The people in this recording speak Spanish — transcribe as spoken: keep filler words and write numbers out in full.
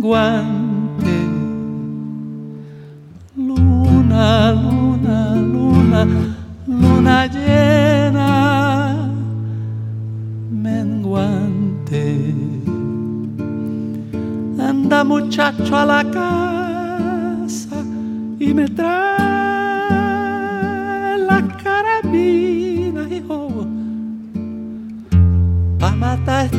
menguante. Luna, luna, luna, luna llena, menguante. Anda muchacho a la casa y me trae la carabina, hijo, pa' matar